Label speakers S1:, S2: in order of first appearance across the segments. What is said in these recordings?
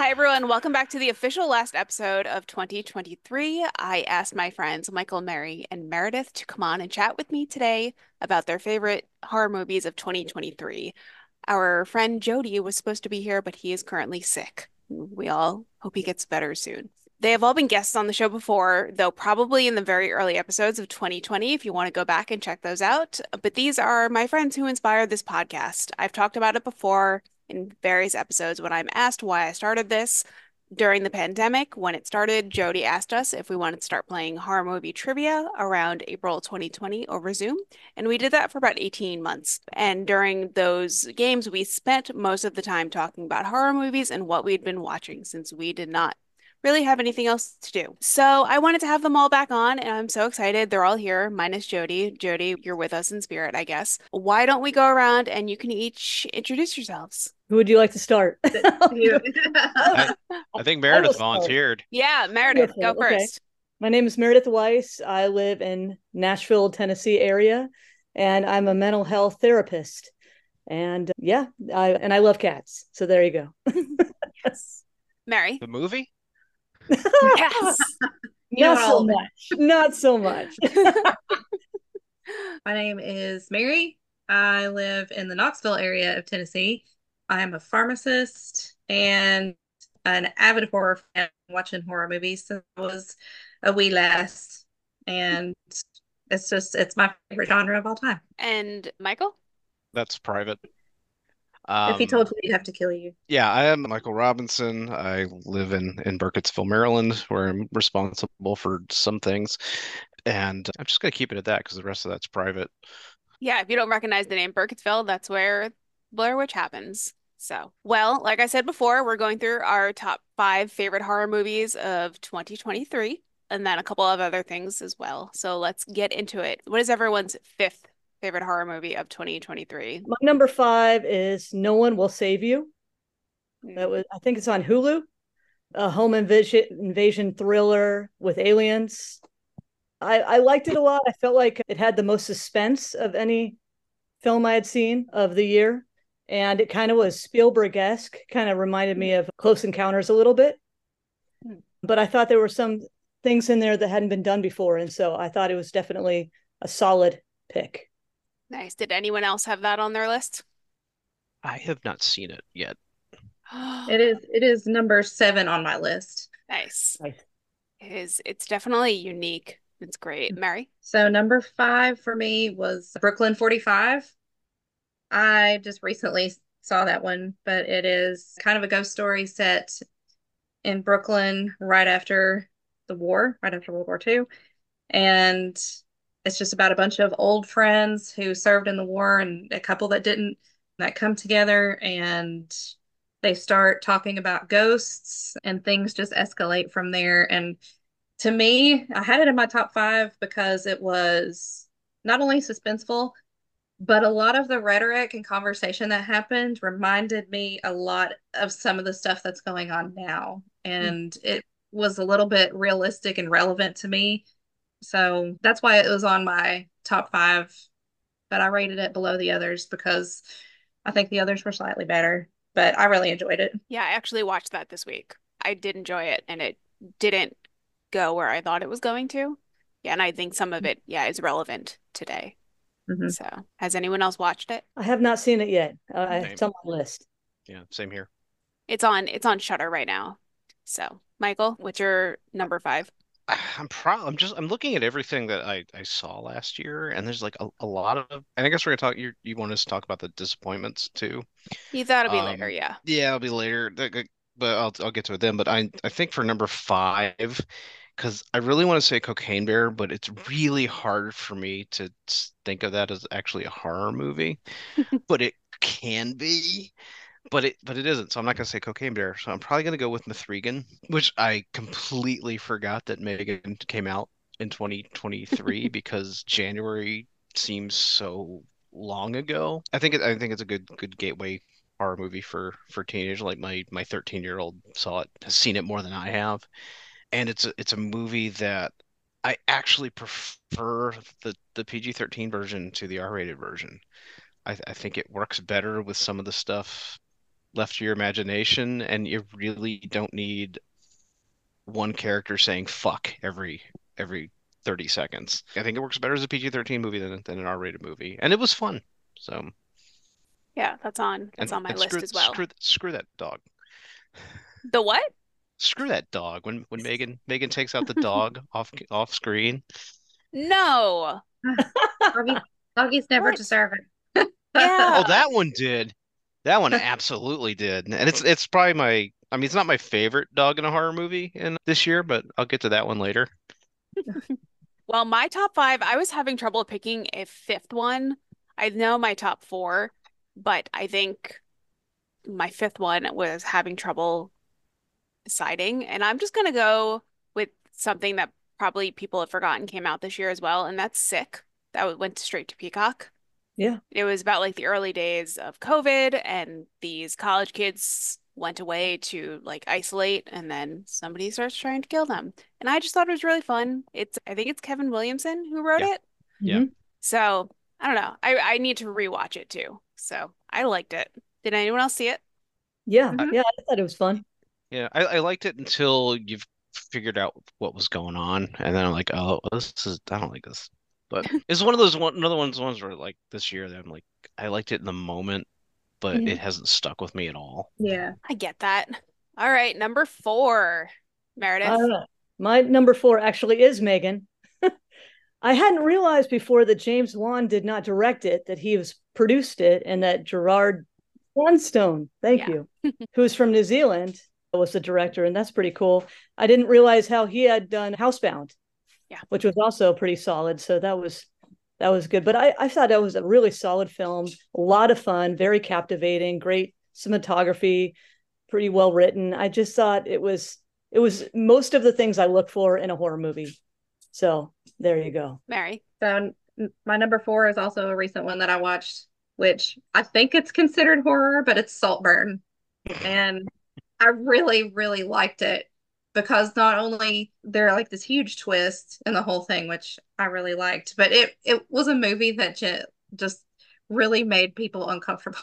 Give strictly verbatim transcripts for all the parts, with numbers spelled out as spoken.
S1: Hi, everyone. Welcome back to the official last episode of twenty twenty-three. I asked my friends Michael, Mary, and Meredith to come on and chat with me today about their favorite horror movies of twenty twenty-three. Our friend Jody was supposed to be here, but he is currently sick. We all hope he gets better soon. They have all been guests on the show before, though probably in the very early episodes of twenty twenty, if you want to go back and check those out. But these are my friends who inspired this podcast. I've talked about it before in various episodes when I'm asked why I started this. During the pandemic, when it started, Jody asked us if we wanted to start playing horror movie trivia around April twenty twenty over Zoom. And we did that for about eighteen months. And during those games, we spent most of the time talking about horror movies and what we'd been watching since we did not really have anything else to do. So I wanted to have them all back on, and I'm so excited. They're all here, minus Jody. Jody, you're with us in spirit, I guess. Why don't we go around and you can each introduce yourselves?
S2: Who would you like to start?
S3: You.
S4: I, I think
S2: I will
S4: Meredith
S2: start.
S4: volunteered.
S1: Yeah, Meredith, go
S2: Wonderful. Okay.
S1: first.
S2: My name is Meredith Weiss. I live in Nashville, Tennessee area, and I'm a mental health therapist. And yeah, I and I love cats. So there you go.
S1: Yes. Mary.
S4: The movie?
S1: Yes.
S3: You know
S2: Not
S3: what
S2: so
S3: all of it.
S2: much. Not so much.
S3: My name is Mary. I live in the Knoxville area of Tennessee. I am a pharmacist and an avid horror fan, watching horror movies since I was a wee lass. And it's just, it's my favorite genre of all time.
S1: And Michael?
S4: That's private.
S3: If he
S4: Um,
S3: told you, he'd have to kill you.
S4: yeah, I am Michael Robinson. I live in in Burkittsville, Maryland, where I'm responsible for some things, and I'm just gonna keep it at that because the rest of that's private.
S1: Yeah, if you don't recognize the name Burkittsville, that's where Blair Witch happens. So, well, like I said before, we're going through our top five favorite horror movies of twenty twenty-three, and then a couple of other things as well. So let's get into it. What is everyone's fifth favorite horror movie of twenty twenty-three?
S2: My number five is No One Will Save You. That was, I think it's on Hulu. A home invasion invasion thriller with aliens. I, I liked it a lot. I felt like it had the most suspense of any film I had seen of the year. And it kind of was Spielberg-esque, kind of reminded me of Close Encounters a little bit.
S1: Hmm.
S2: But I thought there were some things in there that hadn't been done before. And so I thought it was definitely a solid pick.
S1: Nice. Did anyone else have that on their list?
S4: I have not seen it yet.
S3: It is, it is number seven on my list.
S1: Nice.
S2: Nice.
S1: It is, it's definitely unique. It's great. Mary?
S3: So number five for me was Brooklyn forty-five. I just recently saw that one, but it is kind of a ghost story set in Brooklyn right after the war, right after World War Two. And it's just about a bunch of old friends who served in the war and a couple that didn't, that come together and they start talking about ghosts and things just escalate from there. And to me, I had it in my top five because it was not only suspenseful, but a lot of the rhetoric and conversation that happened reminded me a lot of some of the stuff that's going on now. And it was a little bit realistic and relevant to me. So that's why it was on my top five, but I rated it below the others because I think the others were slightly better, but I really enjoyed it.
S1: Yeah, I actually watched that this week. I did enjoy it, and it didn't go where I thought it was going to. Yeah, and I think some of it, yeah, is relevant today.
S3: Mhm.
S1: So, has anyone else watched it?
S2: I have not seen it yet. Uh,
S4: Same.
S2: it's on my list.
S4: Yeah, same here.
S1: It's on it's on Shudder right now. So, Michael, what's your number five?
S4: I'm pro I'm just I'm looking at everything that I I saw last year, and there's like a, a lot of, and I guess we're gonna talk. You you want us to talk about the disappointments too?
S1: You thought it'd be later,
S4: Um,
S1: yeah.
S4: yeah, it'll be later, th- th- but I'll I'll get to it then. But I I think for number five, because I really want to say Cocaine Bear, but it's really hard for me to s- think of that as actually a horror movie, but it can be. But it but it isn't, so I'm not gonna say Cocaine Bear. So I'm probably gonna go with Mithrigan, which I completely forgot that Megan came out in twenty twenty-three because January seems so long ago. I think it, I think it's a good good gateway horror movie for for teenagers. Like my my thirteen year old saw it, has seen it more than I have, and it's a, it's a movie that I actually prefer the the P G thirteen version to the R rated version. I, I think it works better with some of the stuff left to your imagination, and you really don't need one character saying fuck every every thirty seconds. I think it works better as a P G thirteen movie than than an R-rated movie, and it was fun. So,
S1: Yeah, that's on that's
S4: and
S1: on my
S4: and
S1: list
S4: screw
S1: as well.
S4: screw screw that dog.
S1: The what?
S4: Screw that dog. When when Megan Megan takes out the dog off off screen.
S1: No.
S3: Doggies, doggies never
S1: What?
S3: deserve it.
S1: Yeah.
S4: Oh, that one did. That one absolutely did. And it's it's probably my I mean it's not my favorite dog in a horror movie in this year, but I'll get to that one later.
S1: Well, my top five, I was having trouble picking a fifth one. I know my top four, but I think my fifth one was having trouble deciding. And I'm just gonna go with something that probably people have forgotten came out this year as well, and that's Sick. That went straight to Peacock.
S2: Yeah.
S1: It was about like the early days of COVID, and these college kids went away to like isolate, and then somebody starts trying to kill them. And I just thought it was really fun. It's I think it's Kevin Williamson who wrote
S4: Yeah.
S1: it.
S4: Yeah.
S2: Mhm.
S1: So I don't know. I I need to rewatch it too. So I liked it. Did anyone else see it?
S2: Yeah.
S3: Mhm.
S2: Yeah. I thought it was fun.
S4: Yeah, I, I liked it until you've figured out what was going on, and then I'm like, oh, this is I don't like this. But it's one of those one another one's ones where like this year that I'm like I liked it in the moment, but
S2: Mhm.
S4: it hasn't stuck with me at all.
S3: Yeah.
S1: I get that. All right, number four, Meredith.
S2: Uh, my number four actually is Megan. I hadn't realized before that James Wan did not direct it, that he was produced it, and that Gerard Johnstone, thank
S1: Yeah.
S2: you, who's from New Zealand, was the director, and that's pretty cool. I didn't realize how he had done Housebound,
S1: Yeah.
S2: which was also pretty solid. So that was that was good. But I, I thought that was a really solid film, a lot of fun, very captivating, great cinematography, pretty well written. I just thought it was it was most of the things I look for in a horror movie. So there you go.
S1: Mary.
S3: So n- my number four is also a recent one that I watched, which I think it's considered horror, but it's Saltburn. And I really, really liked it because not only there like this huge twist in the whole thing, which I really liked, but it it was a movie that ju just really made people uncomfortable.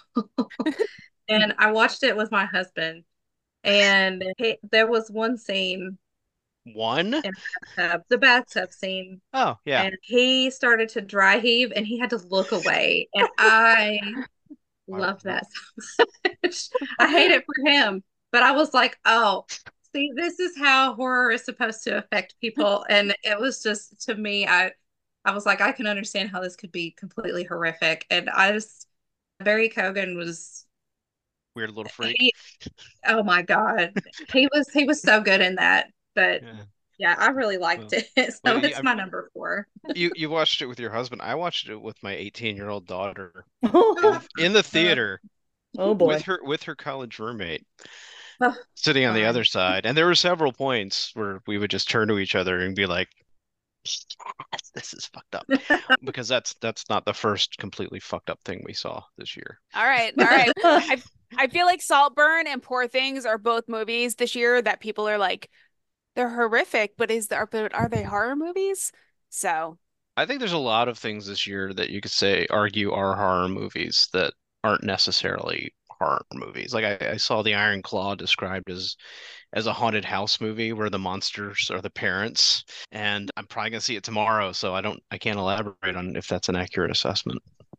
S3: And I watched it with my husband, and he, there was one scene
S4: One?
S3: in the bathtub, the bathtub scene,
S4: Oh, yeah.
S3: and he started to dry heave, and he had to look away, and I love that so much. I hate it for him, but I was like, oh, see, this is how horror is supposed to affect people. And it was just to me, I I was like, I can understand how this could be completely horrific. And I just Barry Cogan was
S4: Weird little freak.
S3: he, oh my God. He was he was so good in that. But
S4: Yeah.
S3: yeah, I really liked
S4: Well,
S3: it. So
S4: well, you,
S3: it's
S4: I'm-
S3: my number four.
S4: you you watched it with your husband. I watched it with my eighteen-year-old daughter in
S2: Oh,
S4: the, in the theater
S2: oh boy.
S4: with her with her college roommate
S3: Oh,
S4: sitting on the
S3: fine.
S4: other side. And there were several points where we would just turn to each other and be like, "Yes, this is fucked up." Because that's that's not the first completely fucked up thing we saw this year.
S1: All right, all right. I I feel like Saltburn and Poor Things are both movies this year that people are like, they're horrific, but is there, but are they horror movies? So
S4: I think there's a lot of things this year that you could say argue are horror movies that aren't necessarily horror movies. Like I, I saw The Iron Claw described as as a haunted house movie where the monsters are the parents, and I'm probably gonna see it tomorrow, so I don't I can't elaborate on if that's an accurate assessment.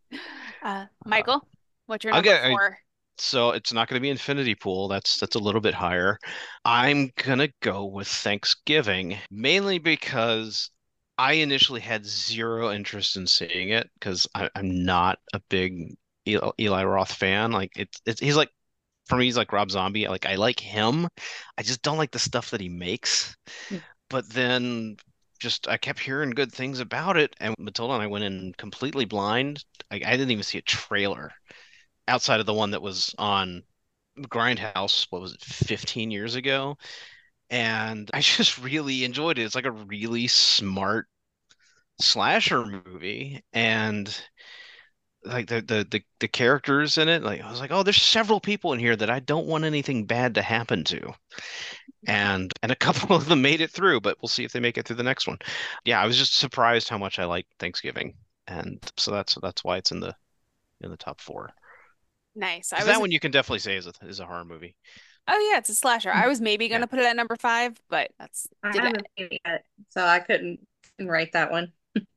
S1: uh Michael, what's your
S4: I'll
S1: number
S4: get I,
S1: four?
S4: so it's not going to be Infinity Pool. That's that's a little bit higher. I'm gonna go with Thanksgiving, mainly because I initially had zero interest in seeing it because I'm not a big Eli, Eli Roth fan. Like it's it's he's like for me he's like Rob Zombie. Like I like him. I just don't like the stuff that he makes. But then just I kept hearing good things about it, and Matilda and I went in completely blind. I, I didn't even see a trailer outside of the one that was on Grindhouse, what was it, fifteen years ago? And I just really enjoyed it. It's like a really smart slasher movie. And like the the the, the characters in it, like I was like, oh, there's several people in here that I don't want anything bad to happen to. And and a couple of them made it through, but we'll see if they make it through the next one. Yeah, I was just surprised how much I liked Thanksgiving. And so that's that's why it's in the in the top four.
S1: Nice. I
S4: Because
S1: was,
S4: that one you can definitely say is a is a horror movie.
S1: oh yeah, it's a slasher. I was maybe
S4: Yeah.
S1: gonna put it at number five, but that's
S3: I
S1: did it.
S3: haven't seen it yet, so I couldn't, couldn't rate that one.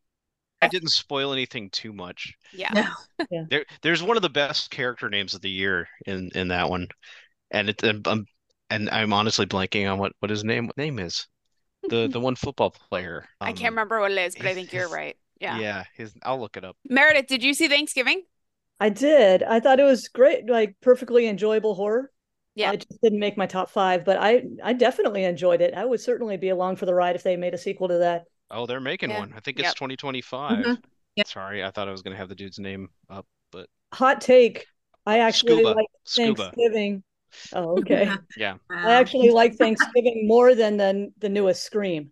S4: I didn't spoil anything too much.
S1: Yeah.
S3: No.
S2: Yeah.
S4: There, there's one of the best character names of the year in in that one, and it's and, um, and I'm honestly blanking on what what his name name is. The the one football player.
S1: I can't
S4: Um,
S1: remember what it is, but I
S4: his
S1: think you're
S4: his
S1: right. Yeah.
S4: yeah, his I'll look it up.
S1: Meredith, did you see Thanksgiving?
S2: I did. I thought it was great, like perfectly enjoyable horror.
S1: Yeah.
S2: Uh, it just didn't make my top five, but I I definitely enjoyed it. I would certainly be along for the ride if they made a sequel to that.
S4: Oh, they're making
S1: Yeah.
S4: one. I think it's
S1: Yep.
S4: twenty twenty-five.
S3: Mhm. Yep.
S4: Sorry, I thought I was gonna have the dude's name up, but
S2: Hot take. I actually
S4: Scuba.
S2: like
S4: Scuba.
S2: Thanksgiving. Oh, okay.
S4: Yeah,
S2: I actually like Thanksgiving more than the the newest Scream.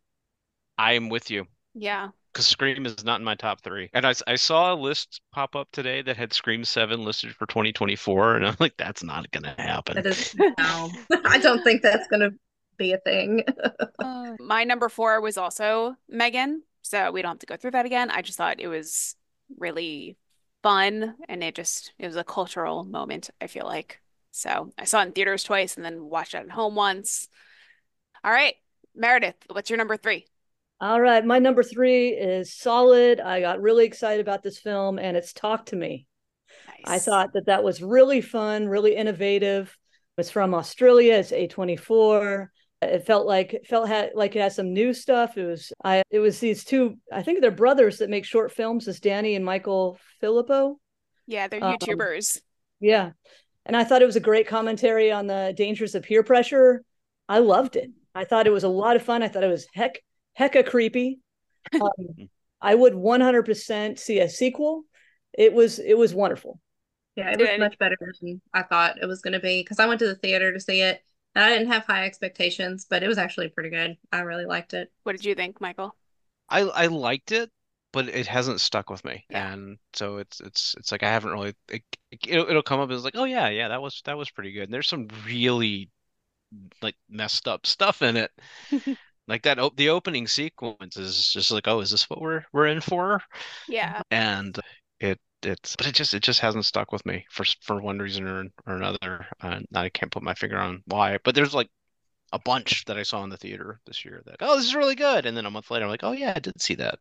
S4: I am with you.
S1: Yeah.
S4: Because Scream is not in my top three. And I, s- I saw a list pop up today that had Scream seven listed for twenty twenty-four, and I'm like, that's not gonna happen.
S3: That is no. I don't think that's gonna be a thing.
S1: Uh, my number four was also Megan, so we don't have to go through that again. I just thought it was really fun and it just it was a cultural moment, I feel like. So I saw it in theaters twice and then watched it at home once. All right, Meredith, what's your number three?
S2: All right, my number three is solid. I got really excited about this film, and it's Talk to Me. I
S1: Nice.
S2: thought that that was really fun, really innovative. It's from Australia. It's A twenty-four. It felt like it felt had, like it had some new stuff. It was I. It was these two. I think they're brothers that make short films. It's Danny and Michael Filippo.
S1: Yeah, they're
S2: Um,
S1: YouTubers.
S2: yeah, and I thought it was a great commentary on the dangers of peer pressure. I loved it. I thought it was a lot of fun. I thought it was heck hecka creepy. Um, I would one hundred percent see a sequel. It was it was wonderful.
S3: Yeah, it
S1: Did
S3: was
S1: any,
S3: much better than I thought it was going to be because I went to the theater to see it and I didn't have high expectations, but it was actually pretty good. I really liked it.
S1: what did you think, Michael?
S4: I I liked it, but it hasn't stuck with me,
S1: Yeah.
S4: and so it's it's it's like I haven't really. It, it'll, it'll come up as like, oh yeah, yeah, that was that was pretty good. And there's some really like messed up stuff in it. Like that, op the opening sequence is just like, oh, is this what we're we're in for?
S1: Yeah.
S4: And it it's but it just it just hasn't stuck with me for s- for one reason or or another. And I can't put my finger on why. But there's like a bunch that I saw in the theater this year that, oh, this is really good. And then a month later, I'm like, oh yeah, I did see that.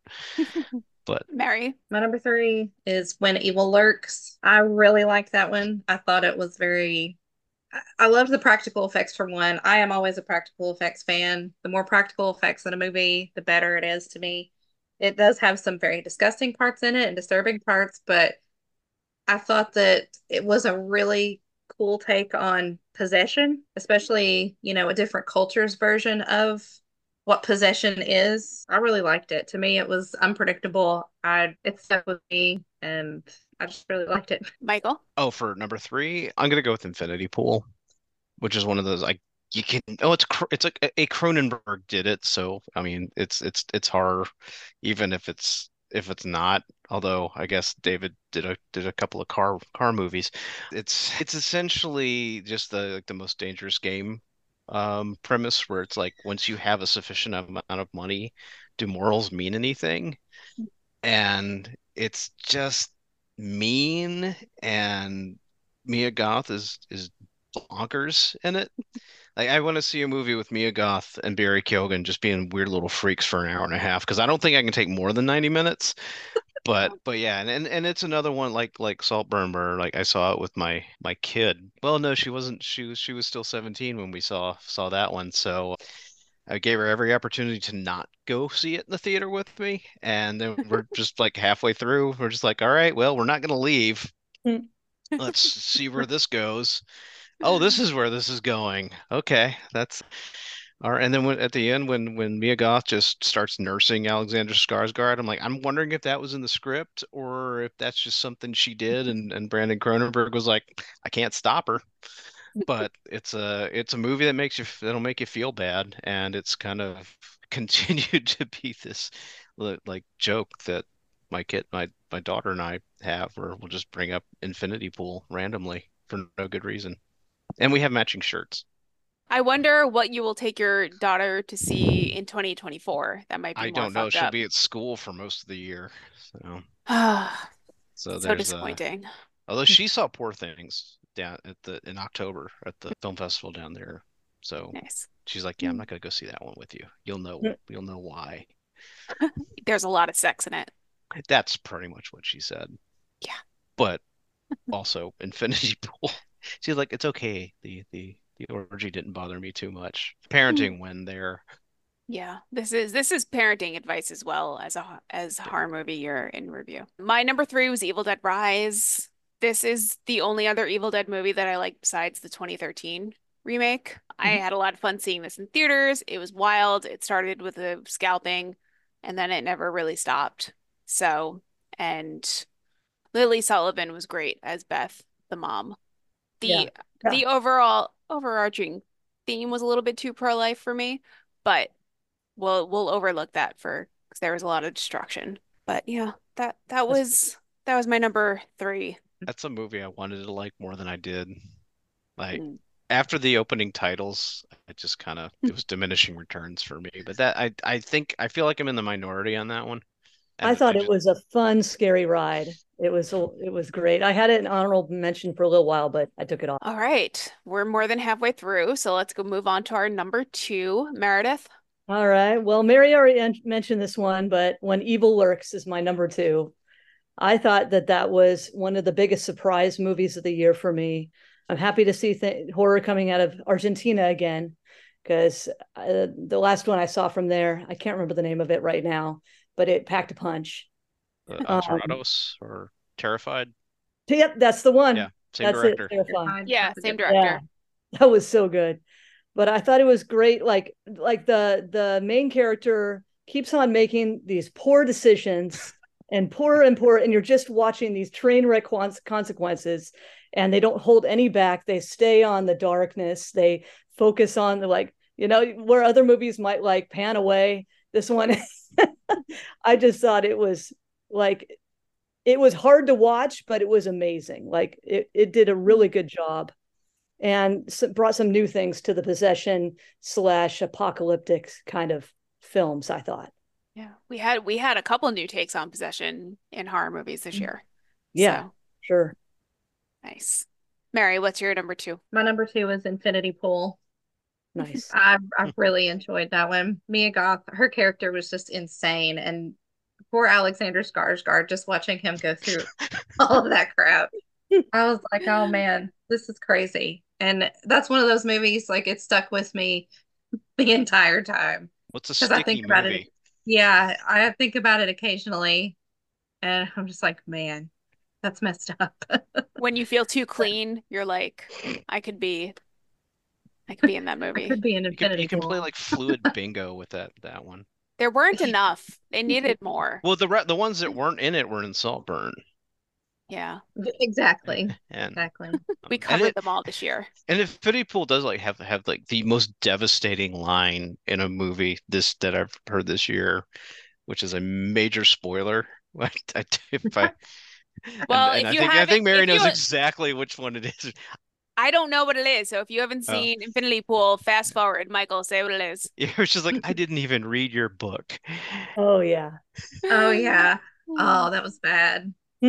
S4: But
S1: Mary.
S3: My number three is When Evil Lurks. I really liked that one. I thought it was very, I I loved the practical effects for one. I am always a practical effects fan. The more practical effects in a movie, the better it is to me. It does have some very disgusting parts in it and disturbing parts, but I thought that it was a really cool take on possession, especially, you know, a different culture's version of what possession is. I really liked it. To me, it was unpredictable. I it stuck with me and I just really liked it.
S1: Michael.
S4: oh, for number three, I'm gonna go with Infinity Pool, which is one of those like you can oh it's Cr- it's like a Cronenberg did it, so I mean it's it's it's horror, even if it's if it's not. Although I guess David did a did a couple of car car movies. It's it's essentially just the like the most dangerous game um premise where it's like once you have a sufficient amount of money, do morals mean anything? And it's just mean, and Mia Goth is is bonkers in it. Like I want to see a movie with Mia Goth and Barry Keoghan just being weird little freaks for an hour and a half because I don't think I can take more than ninety minutes. But but yeah, and, and and it's another one like like Saltburn where like I saw it with my my kid. Well, no, she wasn't. She was she was still seventeen when we saw saw that one. So I gave her every opportunity to not go see it in the theater with me. And then we're just like halfway through. We're just like, all right, well, we're not going to leave.
S2: Hmm.
S4: Let's see where this goes. Oh, this is where this is going. Okay, that's all right. And then when, at the end, when when Mia Goth just starts nursing Alexander Skarsgård, I'm like, I'm wondering if that was in the script or if that's just something she did. And and Brandon Cronenberg was like, I can't stop her. But it's a it's a movie that makes you that'll make you feel bad, and it's kind of continued to be this li- like joke that my kid, my my daughter and I have, where we'll just bring up Infinity Pool randomly for no good reason, and we have matching shirts.
S1: I wonder what you will take your daughter to see in twenty twenty-four. That might be
S4: I
S1: more
S4: don't know.
S1: fucked
S4: She'll
S1: up.
S4: be at school for most of the year, so
S1: Ah,
S4: so
S1: so
S4: there's uh
S1: disappointing.
S4: Although she saw Poor Things down at the in October at the film festival down there. So
S1: Nice.
S4: she's like, yeah, I'm not gonna go see that one with you. You'll know you'll know why.
S1: There's a lot of sex in it.
S4: That's pretty much what she said.
S1: Yeah.
S4: But also Infinity Pool. She's like, it's okay. The the the orgy didn't bother me too much. Parenting when they're
S1: Yeah, this is this is parenting advice as well as a as a horror movie year in review. My number three was Evil Dead Rise. This is the only other Evil Dead movie that I like besides the twenty thirteen remake. I
S2: Mhm.
S1: had a lot of fun seeing this in theaters. It was wild. It started with a scalping, and then it never really stopped. So, and Lily Sullivan was great as Beth, the mom.
S2: Yeah.
S1: The
S2: Yeah.
S1: the overall overarching theme was a little bit too pro-life for me, but we'll we'll overlook that for because there was a lot of destruction. But yeah, that that
S2: That's
S1: was that was my number three.
S4: that's a movie I wanted to like more than I did. Like
S1: Mm.
S4: after the opening titles, it just kind of it was diminishing returns for me. But that I I think I feel like I'm in the minority on that one.
S2: I
S4: And
S2: thought
S4: I
S2: it
S4: just
S2: was a fun, scary ride. It was it was great. I had it an honorable mention for a little while, but I took it off.
S1: All right, we're more than halfway through, so let's go move on to our number two, Meredith.
S2: All right. Well, Mary already en- mentioned this one, but When Evil Lurks is my number two. I thought that that was one of the biggest surprise movies of the year for me. I'm happy to see th- horror coming out of Argentina again because uh, the last one I saw from there, I can't remember the name of it right now, but it packed a punch.
S4: uh,
S2: Um,
S4: Aterrados or Terrified.
S2: yep, that's the one.
S4: Yeah, same
S2: That's it.
S4: director.
S2: Terrifying.
S1: Yeah,
S3: That's a
S1: same
S3: good one.
S2: Yeah,
S1: director.
S2: that was so good. But I thought it was great. Like like the the main character keeps on making these poor decisions and poorer and poorer, and you're just watching these train wreck consequences, and they don't hold any back. They stay on the darkness. They focus on the like you know where other movies might like pan away. This one, I just thought it was like it was hard to watch, but it was amazing. Like it it did a really good job and brought some new things to the possession slash apocalyptic kind of films, I thought.
S1: Yeah, we had we had a couple new takes on possession in horror movies this year.
S2: Yeah,
S1: So
S2: sure.
S1: nice. Mary, what's your number two?
S3: My number two is Infinity Pool.
S2: Nice.
S3: I I really enjoyed that one. Mia Goth, her character was just insane, and poor Alexander Skarsgård, just watching him go through all of that crap. I was like, oh man, this is crazy. And that's one of those movies, like it stuck with me the entire time.
S4: What's a
S3: Because I
S4: sticky
S3: think about it,
S4: movie?
S3: yeah, I think about it occasionally, and I'm just like, man, that's messed up.
S1: When you feel too clean, you're like, I could be I could be in that
S3: I
S1: movie.
S3: could be an
S4: You can you
S3: Infinity
S4: can play
S3: Pool.
S4: like fluid bingo with that that one.
S1: There weren't enough. They needed more.
S4: Well, the re the ones that weren't in it were in Saltburn,
S1: Yeah.
S3: Exactly.
S4: and
S3: Exactly.
S1: We
S4: um, and
S1: covered
S4: it
S1: them all this year.
S4: and Infinity Pool does like have have like the most devastating line in a movie this that I've heard this year, which is a major spoiler. I, I, if I and
S1: Well,
S4: and
S1: if
S4: I
S1: you
S4: think I
S1: haven't,
S4: think Mary
S1: if you,
S4: knows exactly which one it is.
S1: I don't know what it is. So if you haven't
S4: Oh,
S1: seen Infinity Pool, fast forward, Michael, say what it is.
S4: it was just like I didn't even read your book.
S2: Oh yeah.
S3: Oh yeah. Oh, that was bad.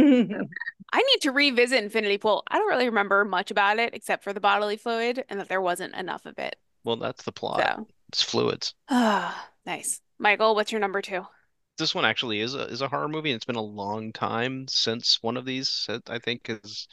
S1: I need to revisit Infinity Pool. I don't really remember much about it except for the bodily fluid and that there wasn't enough of it.
S4: Well, that's the plot.
S1: So,
S4: It's fluids.
S1: ah, nice. Michael, what's your number two?
S4: This one actually is a is a horror movie, and it's been a long time since one of these that I think is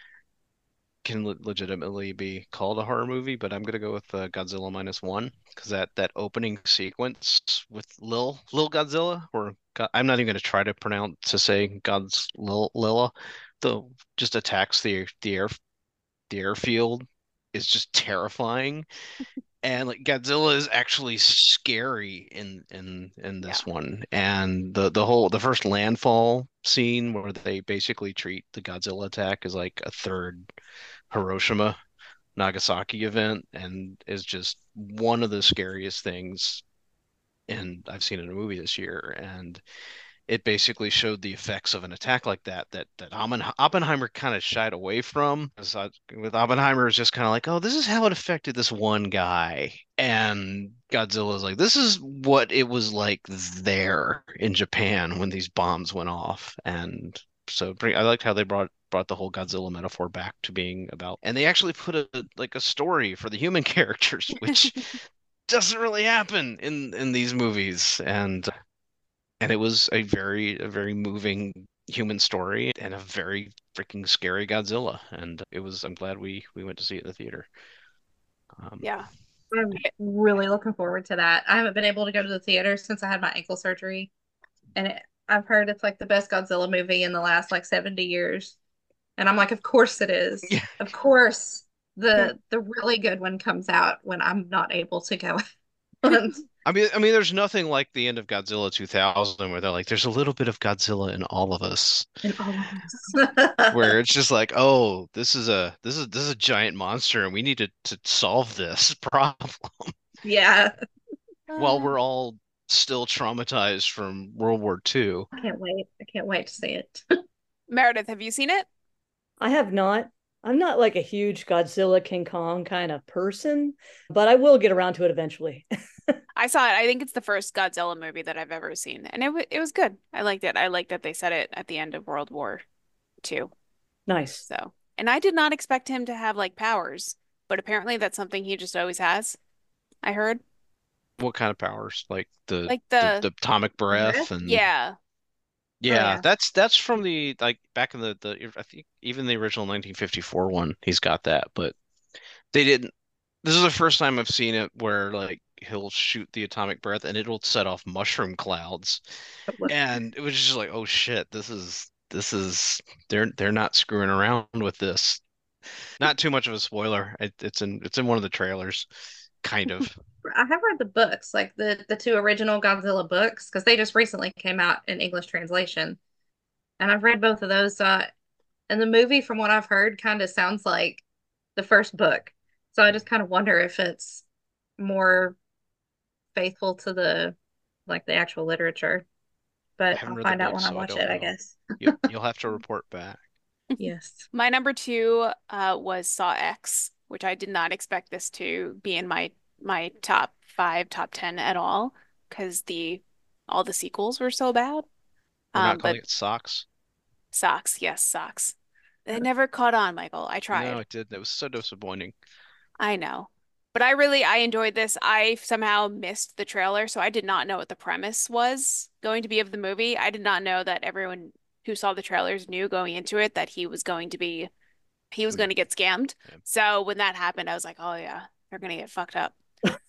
S4: can le legitimately be called a horror movie. But I'm gonna go with uh, Godzilla minus one because that that opening sequence with Lil Lil Godzilla, or Go I'm not even gonna try to pronounce to say God's Lil Lilla, the just attacks the the air the airfield is just terrifying. And like Godzilla is actually scary in in in
S1: Yeah.
S4: this one. And the the whole the first landfall scene where they basically treat the Godzilla attack as like a third Hiroshima Nagasaki event and is just one of the scariest things in I've seen in a movie this year. And it basically showed the effects of an attack like that that that Oppenheimer kind of shied away from. I, with Oppenheimer, it was just kind of like, oh, this is how it affected this one guy, and Godzilla's like, this is what it was like there in Japan when these bombs went off, and so I liked how they brought brought the whole Godzilla metaphor back to being about, and they actually put a like a story for the human characters, which doesn't really happen in in these movies, and and it was a very a very moving human story and a very freaking scary Godzilla, and it was I'm glad we we went to see it in the theater. Um,
S1: Yeah.
S3: I'm really looking forward to that. I haven't been able to go to the theater since I had my ankle surgery, and it, I've heard it's like the best Godzilla movie in the last like seventy years. And I'm like, of course it is.
S4: Yeah.
S3: Of course the the really good one comes out when I'm not able to go. And
S4: I mean, I mean, there's nothing like the end of Godzilla two thousand where they're like, there's a little bit of Godzilla in all of us,
S3: in all of us.
S4: where it's just like, oh, this is a this is this is a giant monster, and we need to to solve this problem
S3: Yeah.
S4: while we're all still traumatized from World War Two.
S3: I can't wait. I can't wait to see it.
S1: Meredith, have you seen it?
S2: I have not. I'm not like a huge Godzilla, King Kong kind of person, but I will get around to it eventually.
S1: I saw it. I think it's the first Godzilla movie that I've ever seen, and it w it was good. I liked it. I liked that they set it at the end of World War Two.
S2: Nice.
S1: So, and I did not expect him to have like powers, but apparently that's something he just always has. I heard.
S4: What kind of powers? Like the
S1: Like
S4: the,
S1: the
S4: the atomic breath
S3: Breath?
S4: and
S1: yeah.
S4: yeah,
S3: yeah.
S4: that's that's from the like back in the the I think even the original nineteen fifty-four one, he's got that, but they didn't. This is the first time I've seen it where like he'll shoot the atomic breath and it'll set off mushroom clouds, and it was just like, oh shit, this is this is they're they're not screwing around with this. Not too much of a spoiler. It, it's in it's in one of the trailers, kind of.
S3: I have read the books, like the the two original Godzilla books, because they just recently came out in English translation, and I've read both of those. Uh, and the movie, from what I've heard, kind of sounds like the first book. So I just kind of wonder if it's more faithful to the like the actual literature.
S4: I
S3: But
S4: haven't
S3: I'll
S4: read the
S3: find out
S4: book,
S3: when I
S4: so I
S3: watch
S4: don't
S3: it, I
S4: know.
S3: guess.
S4: You'll, you'll have to report back.
S3: Yes.
S1: My number two uh, was Saw X, which I did not expect this to be in my my top five, top ten at all, because the all the sequels were so bad.
S4: We're
S1: Um,
S4: not
S1: but
S4: calling it socks.
S1: Socks, yes, Socks. They never caught on, Michael. I
S4: No,
S1: tried.
S4: it didn't. It was so disappointing.
S1: I know. But I really I enjoyed this. I somehow missed the trailer, so I did not know what the premise was going to be of the movie. I did not know that everyone who saw the trailers knew going into it that he was going to be he was
S4: Mm,
S1: going to get scammed.
S4: yeah.
S1: So when that happened, I was like, "Oh yeah, they're going to get fucked up."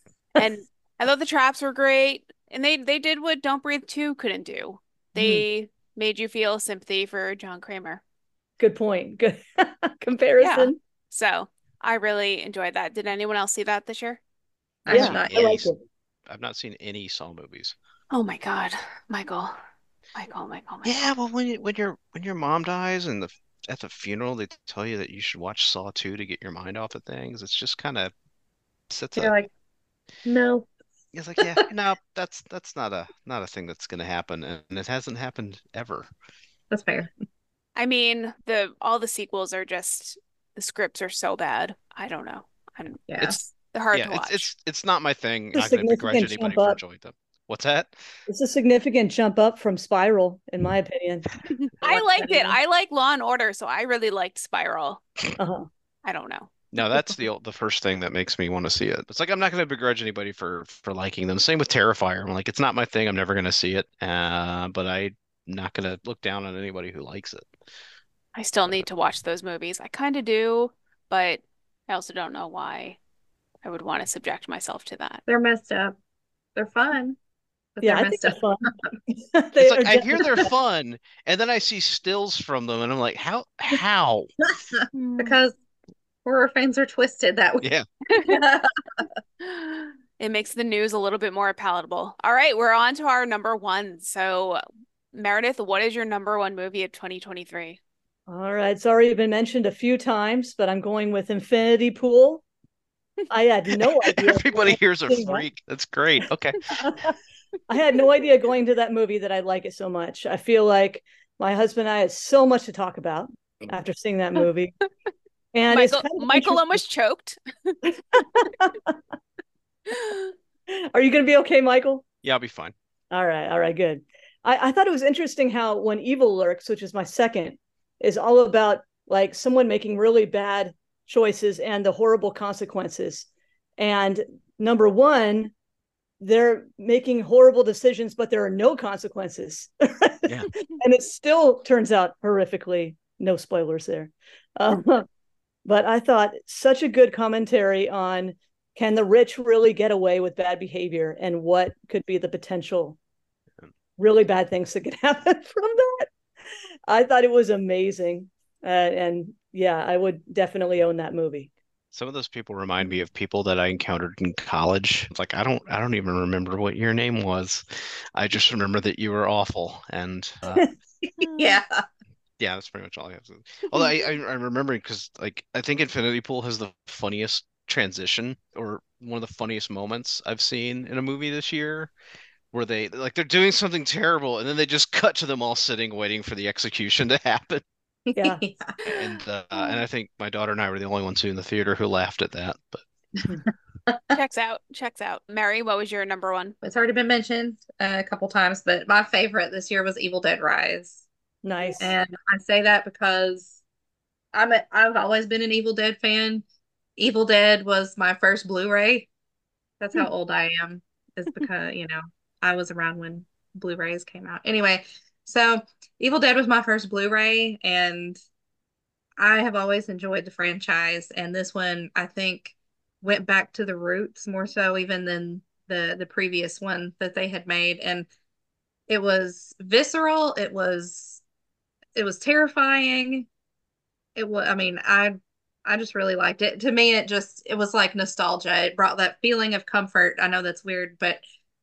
S1: And I thought the traps were great, and they they did what Don't Breathe two couldn't do.
S2: Hmm.
S1: They made you feel sympathy for John Kramer.
S2: Good point. Good
S1: Yeah.
S2: comparison.
S1: So I really enjoyed that. Did anyone else see that this year?
S3: I
S2: Yeah,
S3: have not
S2: I
S3: yet.
S2: like it.
S4: I've not seen any Saw movies.
S1: Oh my God, Michael, Michael, Michael, Michael.
S4: Yeah, well, when you, when your when your mom dies and the at the funeral they tell you that you should watch Saw two to get your mind off of things, it's just kind of sets
S3: You're
S4: a
S3: like, no,
S4: it's like, yeah, no, that's that's not a not a thing that's gonna happen, and it hasn't happened ever.
S3: that's fair.
S1: I mean, the all the sequels are just the scripts are so bad. I don't know. I'm
S3: Yeah.
S4: It's
S1: they're hard
S4: yeah,
S1: to
S4: it's
S1: watch.
S4: it's it's not my thing.
S2: It's a
S4: Not gonna begrudge
S2: significant
S4: anybody
S2: jump
S4: for
S2: up.
S4: enjoying them. What's that?
S2: It's a significant jump up from Spiral, in my opinion.
S1: I
S3: watch
S1: liked
S3: that
S1: it.
S3: either.
S1: I like Law and Order, so I really liked Spiral.
S2: Uh-huh.
S1: I don't know.
S4: No, that's the the first thing that makes me want to see it. It's like I'm not going to begrudge anybody for for liking them. Same with Terrifier. I'm like, it's not my thing. I'm never going to see it. Uh, but I'm not going to look down on anybody who likes it.
S1: I still need to watch those movies. I kind of do, but I also don't know why I would want to subject myself to that.
S3: They're messed up. They're fun, but
S2: Yeah,
S3: they're
S2: I think
S3: messed
S2: they're
S3: up.
S2: fun.
S4: It's
S2: They
S4: like
S2: are
S4: I hear
S2: definitely
S4: they're fun, and then I see stills from them, and I'm like, how how?
S3: Because horror fans are twisted that way.
S4: Yeah.
S1: It makes the news a little bit more palatable. All right, we're on to our number one. So, Meredith, what is your number one movie of twenty twenty-three?
S2: All right. It's already been mentioned a few times, but I'm going with Infinity Pool. I had no idea.
S4: Everybody here's a
S2: seeing that.
S4: freak. That's great. Okay.
S2: I had no idea going to that movie that I'd like it so much. I feel like my husband and I had so much to talk about after seeing that movie. And it's
S1: Michael,
S2: kind of
S1: Michael
S2: interesting.
S1: almost choked.
S2: Are you going to be okay, Michael?
S4: Yeah, I'll be fine.
S2: All right. All right. Good. I, I thought it was interesting how When Evil Lurks, which is my second, is all about like someone making really bad choices and the horrible consequences. And number one, they're making horrible decisions, but there are no consequences.
S4: Yeah.
S2: And it still turns out horrifically. No spoilers there. Uh, but I thought such a good commentary on, can the rich really get away with bad behavior, and what could be the potential really bad things that could happen from that. I thought it was amazing. Uh, and yeah, I would definitely own that movie.
S4: Some of those people remind me of people that I encountered in college. It's like I don't I don't even remember what your name was. I just remember that you were awful. And uh,
S3: Yeah.
S4: yeah, that's pretty much all I have to say. Although I I, I remember because like I think Infinity Pool has the funniest transition, or one of the funniest moments I've seen in a movie this year, where they like they're doing something terrible and then they just cut to them all sitting waiting for the execution to happen.
S2: Yeah.
S3: Yeah.
S4: And uh, and I think my daughter and I were the only ones in the theater who laughed at that. But
S1: Checks out. Checks out. Mary, what was your number one?
S3: It's already been mentioned uh, a couple times, but my favorite this year was Evil Dead Rise.
S2: Nice.
S3: And I say that because I'm a, I've always been an Evil Dead fan. Evil Dead was my first Blu-ray. That's how old I am, is because, you know, I was around when Blu-rays came out. Anyway, so Evil Dead was my first Blu-ray, and I have always enjoyed the franchise. And this one, I think, went back to the roots more so even than the the previous one that they had made. And it was visceral. It was it was terrifying. It was, I mean, I I just really liked it. To me, it just it was like nostalgia. It brought that feeling of comfort. I know that's weird, but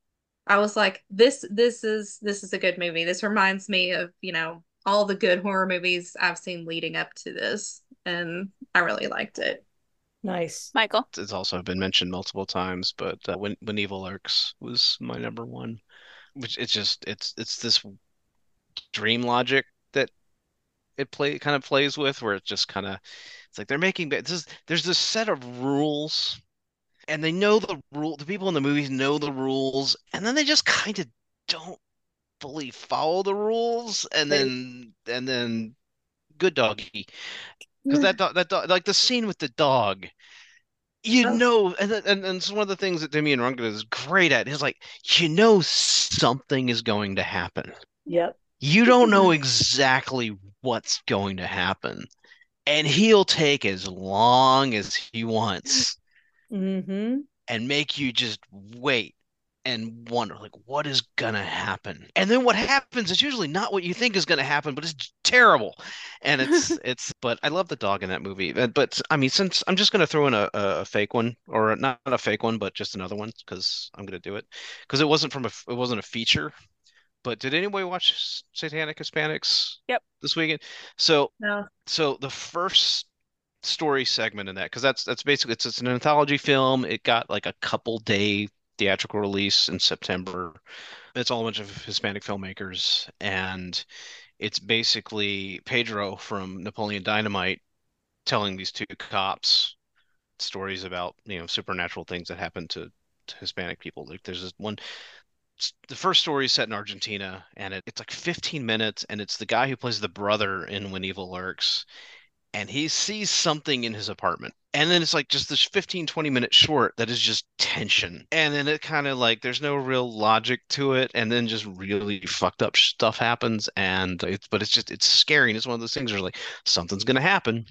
S3: I was like, this this is this is a good movie. This reminds me of, you know, all the good horror movies I've seen leading up to this, and I really liked it.
S2: Nice.
S1: Michael.
S4: it's also been mentioned multiple times, but uh, when when Evil Lurks was my number one, which it's just it's it's this dream logic that it play kind of plays with, where it just kind of it's like they're making this is, there's this set of rules, and they know the rule the people in the movies know the rules, and then they just kind of don't fully follow the rules, and
S2: They,
S4: then and then good doggy, because that dog that dog like the scene with the dog, you
S3: Oh,
S4: know, and and, and it's one of the things that Demian Runga is great at is like, you know, something is going to happen.
S2: yep.
S4: You don't know exactly what's going to happen, and he'll take as long as he wants
S2: Mm-hmm.
S4: and make you just wait and wonder like what is gonna happen. And then what happens is usually not what you think is gonna happen, but it's terrible. And it's it's but I love the dog in that movie. But, but I mean, since I'm just gonna throw in a, a fake one, or not a fake one, but just another one, because I'm gonna do it. Because it wasn't from a it wasn't a feature. But did anybody watch Satanic Hispanics
S1: Yep.
S4: this weekend? So
S3: no.
S4: so the first story segment in that, because that's that's basically it's, it's an anthology film. It got like a couple day theatrical release in September. It's all a bunch of Hispanic filmmakers, and it's basically Pedro from Napoleon Dynamite telling these two cops stories about, you know, supernatural things that happen to, to Hispanic people. Like there's this one, the first story is set in Argentina, and it, it's like fifteen minutes, and it's the guy who plays the brother in When Evil Lurks, and he sees something in his apartment. And then it's like just this fifteen, twenty minute short that is just tension. And then it kind of like there's no real logic to it. And then just really fucked up stuff happens. And it's, but it's just, it's scary. And it's one of those things where like something's going to happen.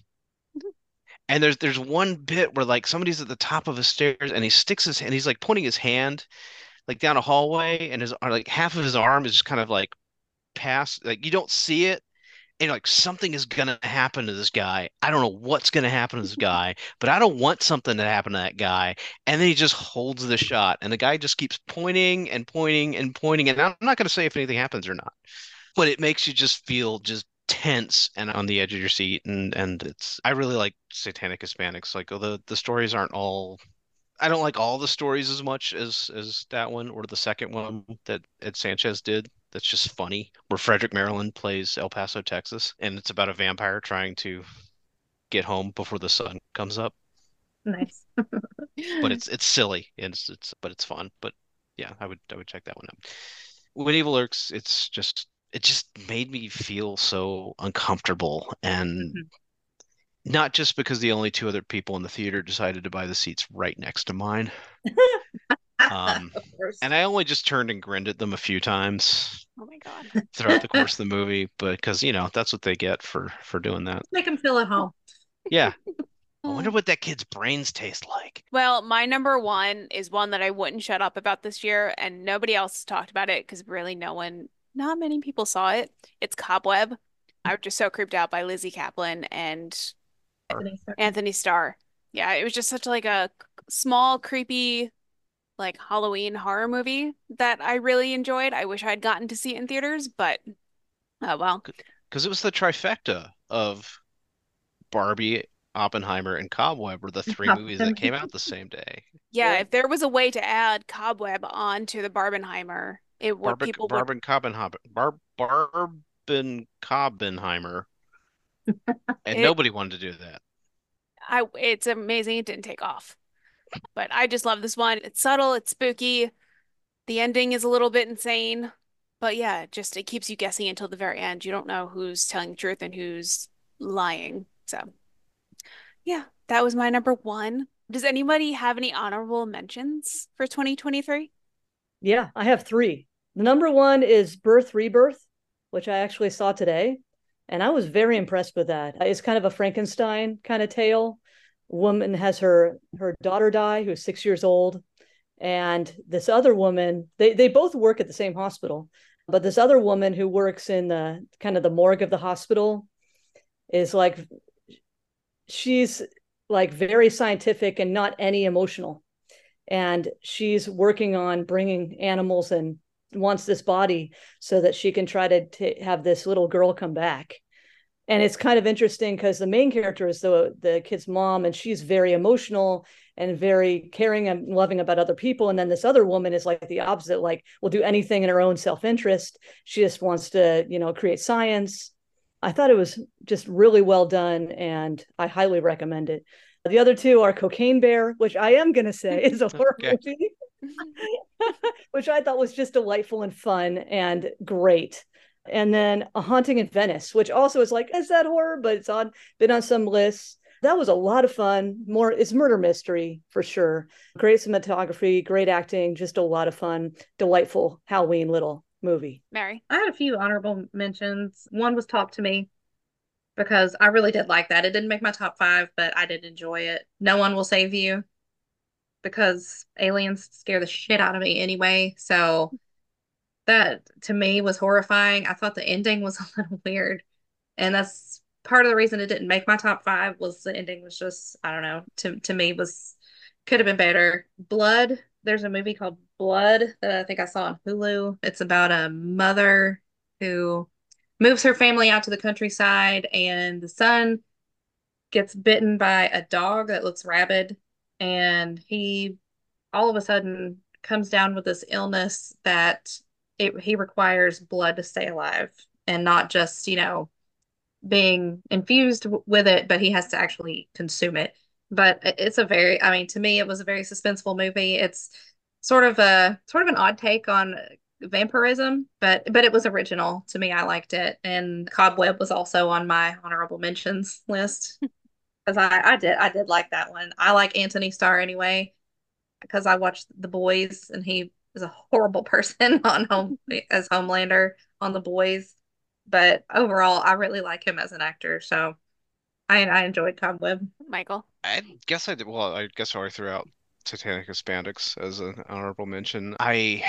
S4: And there's, there's one bit where like somebody's at the top of a stairs and he sticks his hand, he's like pointing his hand like down a hallway, and his, or like half of his arm is just kind of like past, like you don't see it, and like something is gonna happen to this guy. I don't know what's gonna happen to this guy, but I don't want something to happen to that guy. And then he just holds the shot, and the guy just keeps pointing and pointing and pointing. And I'm not gonna say if anything happens or not, but it makes you just feel just tense and on the edge of your seat. And and it's I really like Satanic Hispanics. Like, oh, the the stories aren't all. I don't like all the stories as much as as that one or the second one that Ed Sanchez did. That's just funny, where Frederick Maryland plays El Paso, Texas, and it's about a vampire trying to get home before the sun comes up.
S3: Nice.
S4: But it's it's silly, and it's, it's but it's fun. But yeah, I would I would check that one out. When Evil Lurks, it's just it just made me feel so uncomfortable, and
S3: Mhm.
S4: not just because the only two other people in the theater decided to buy the seats right next to mine. Um,
S3: Of course.
S4: and I only just turned and grinned at them a few times
S1: Oh my God.
S4: throughout the course of the movie, but because, you know, that's what they get for for doing that.
S3: Make them feel at home.
S4: Yeah. I wonder what that kid's brains taste like.
S1: Well, my number one is one that I wouldn't shut up about this year, and nobody else talked about it because really no one, not many people saw it. It's Cobweb. I was just so creeped out by Lizzie Kaplan and
S3: Anthony Starr.
S1: Anthony Starr. Yeah, it was just such like a small, creepy, like Halloween horror movie that I really enjoyed. I wish I'd gotten to see it in theaters, but oh well.
S4: Because it was the trifecta of Barbie, Oppenheimer, and Cobweb were the three movies that came out the same day.
S1: Yeah,
S2: Yeah.
S1: if there was a way to add Cobweb onto the Barbenheimer, it would
S4: Barb
S1: people would
S4: Barb and Cobbenheimer, Barb Barb and Cobbenheimer, and
S1: it
S4: nobody wanted to do that.
S1: I it's amazing it didn't take off. But I just love this one. It's subtle, it's spooky. The ending is a little bit insane. But yeah, it just it keeps you guessing until the very end. You don't know who's telling the truth and who's lying. So, yeah, that was my number one. Does anybody have any honorable mentions for twenty twenty-three?
S2: Yeah, I have three. The number one is Birth Rebirth, which I actually saw today. And I was very impressed with that. It's kind of a Frankenstein kind of tale. Woman has her her daughter die, who's six years old, and this other woman, they they both work at the same hospital, but this other woman who works in the kind of the morgue of the hospital is like, she's like very scientific and not any emotional, and she's working on bringing animals and wants this body so that she can try to t- have this little girl come back. And it's kind of interesting because the main character is the the kid's mom, and she's very emotional and very caring and loving about other people. And then this other woman is like the opposite, like will do anything in her own self-interest. She just wants to, you know, create science. I thought it was just really well done, and I highly recommend it. The other two are Cocaine Bear, which I am going to say is a horror
S4: Okay.
S2: movie, which I thought was just delightful and fun and great. And then A Haunting in Venice, which also is like, is that horror? But it's on been on some lists. That was a lot of fun. More, it's murder mystery for sure. Great cinematography, great acting, just a lot of fun. Delightful Halloween little movie.
S1: Mary.
S3: I had a few honorable mentions. One was Talk to Me because I really did like that. It didn't make my top five, but I did enjoy it. No One Will Save You because aliens scare the shit out of me anyway. So that to me was horrifying. I thought the ending was a little weird. And that's part of the reason it didn't make my top five was the ending was just, I don't know, to to me was could have been better. Blood, there's a movie called Blood that I think I saw on Hulu. It's about a mother who moves her family out to the countryside and the son gets bitten by a dog that looks rabid and he all of a sudden comes down with this illness that it, he requires blood to stay alive and not just, you know, being infused w- with it, but he has to actually consume it. But it's a very, I mean, to me, it was a very suspenseful movie. It's sort of a sort of an odd take on vampirism, but but it was original to me. I liked it, and Cobweb was also on my honorable mentions list because I I did I did like that one. I like Anthony Starr anyway because I watched The Boys, and he is a horrible person on home as Homelander on The Boys. But overall, I really like him as an actor, so I I enjoyed Cobweb.
S1: Michael.
S4: I guess I did. Well, I guess I threw out Titanic Hispanics as an honorable mention. I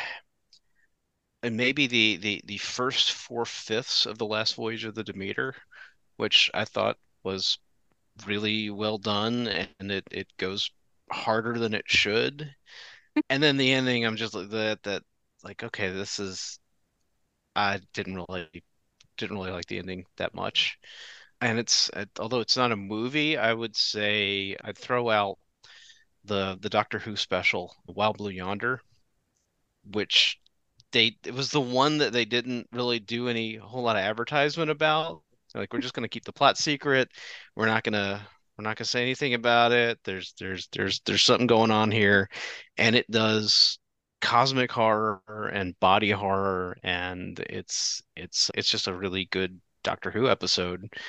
S4: and maybe the the the first four fifths of the last voyage of the Demeter, which I thought was really well done, and it it goes harder than it should. And then the ending, I'm just like that that like okay, this is I didn't really didn't really like the ending that much. And it's uh, although it's not a movie, I would say I'd throw out the the Doctor Who special, Wild Blue Yonder, which they it was the one that they didn't really do any whole lot of advertisement about. Like we're just gonna keep the plot secret. We're not gonna we're not gonna say anything about it. There's there's there's there's something going on here, and it does cosmic horror and body horror, and it's it's it's just a really good Doctor Who episode.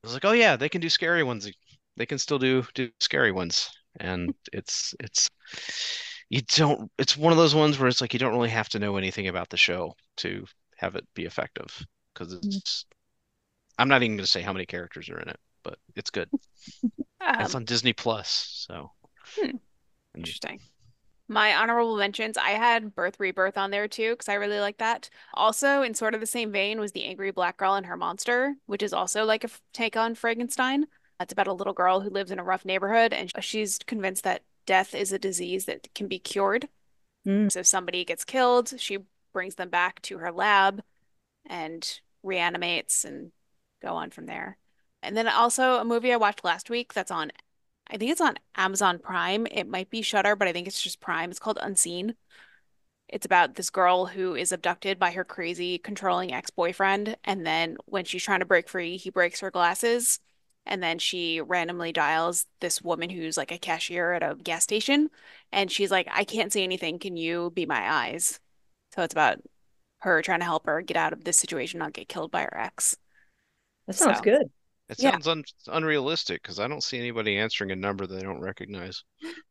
S4: was like, oh yeah, they can do scary ones. They can still do do scary ones. And it's it's you don't it's one of those ones where it's like you don't really have to know anything about the show to have it be effective because it's I'm not even going to say how many characters are in it, but it's good. And it's
S1: Um,
S4: on Disney Plus, so
S1: hmm,
S4: and
S1: interesting. My honorable mentions, I had Birth Rebirth on there too, because I really like that. Also, in sort of the same vein, was The Angry Black Girl and Her Monster, which is also like a f- take on Frankenstein. It's about a little girl who lives in a rough neighborhood, and she's convinced that death is a disease that can be cured.
S2: Mm.
S1: So if somebody gets killed, she brings them back to her lab and reanimates and go on from there. And then also a movie I watched last week that's on, I think it's on Amazon Prime. It might be Shudder, but I think it's just Prime. It's called Unseen. It's about this girl who is abducted by her crazy, controlling ex-boyfriend. And then when she's trying to break free, he breaks her glasses. And then she randomly dials this woman who's like a cashier at a gas station. And she's like, I can't see anything. Can you be my eyes? So it's about her trying to help her get out of this situation, not get killed by her ex.
S2: That sounds
S1: So,
S2: good.
S4: it
S1: yeah.
S4: sounds un unrealistic because I don't see anybody answering a number they don't recognize.